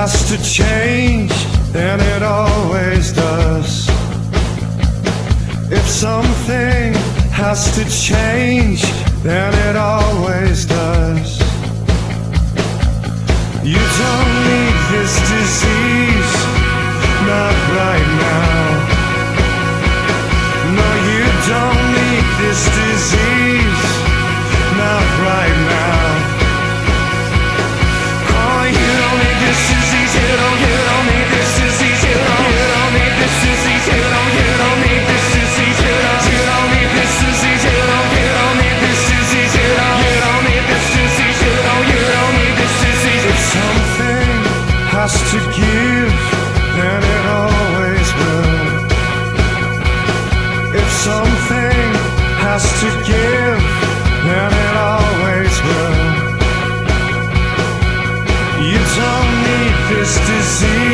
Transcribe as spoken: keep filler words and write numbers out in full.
has to change, then it always does. If something has to change, then it always does. You don't need this disease, not right now. No, you don't need this disease, not right now. Oh, you don't need this disease, you don't, you don't need this disease, you don't, you don't need this disease, you don't, you don't need this disease, you don't, you don't need this disease, you don't, you don't need this disease, you don't, you don't need this disease, you don't, you don't need this disease. If something has to give, then it always will. If something has to give, then it always will. You don't need this disease.